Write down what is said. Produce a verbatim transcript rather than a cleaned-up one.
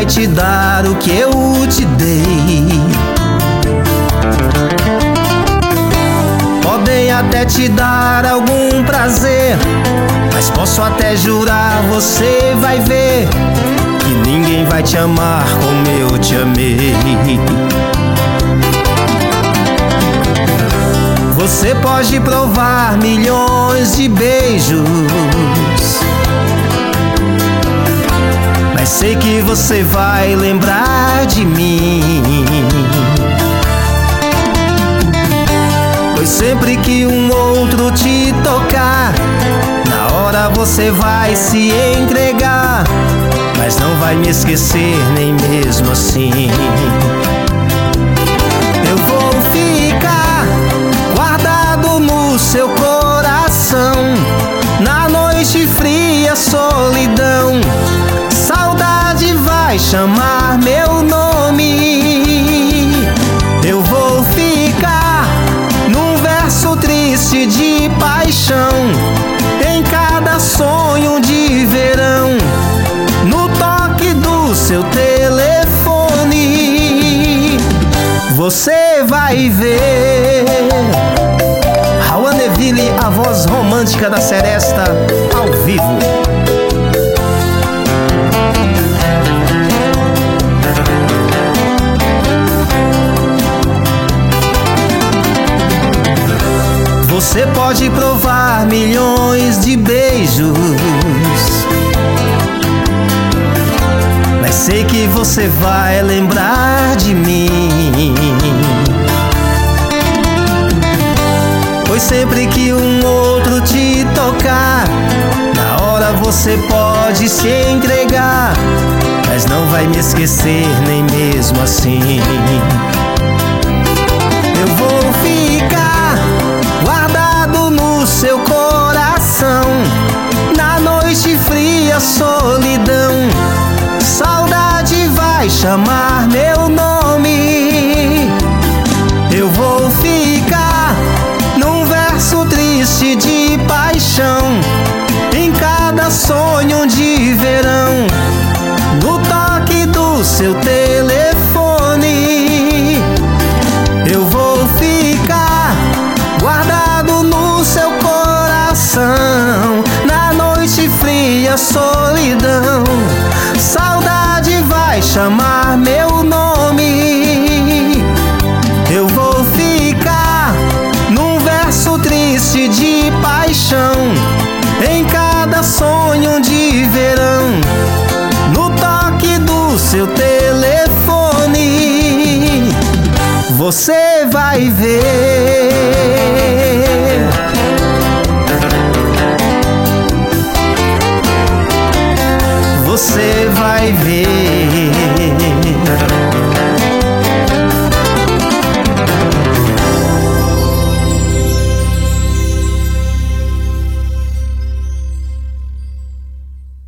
vai te dar o que eu te dei. Podem até te dar algum prazer, mas posso até jurar, você vai ver que ninguém vai te amar como eu te amei. Você pode provar milhões de beijos, mas sei que você vai lembrar de mim. Pois sempre que um outro te tocar, na hora você vai se entregar, mas não vai me esquecer nem mesmo assim. Eu vou ficar guardado no seu coração, na noite fria, solidão. Saudade vai chamar meu nome. Eu vou ficar num verso triste de paixão, em cada sonho de verão, no toque do seu telefone. Você vai ver Raul Neville, a voz romântica da Seresta, ao vivo. Você pode provar milhões de beijos, mas sei que você vai lembrar de mim. Pois sempre que um outro te tocar, na hora você pode se entregar, mas não vai me esquecer nem mesmo assim. Eu vou ficar guardado no seu coração, na noite fria, solidão. Saudade vai chamar meu nome. Eu vou ficar num verso triste de paixão, em cada sonho de verão, no toque do seu telefone. Eu vou ficar guardado no seu coração, na noite fria, solidão. Saudade vai chamar meu nome. Eu vou ficar num verso triste de paixão, em cada sonho de verão, no toque do seu telefone. Você vai ver. Você vai ver.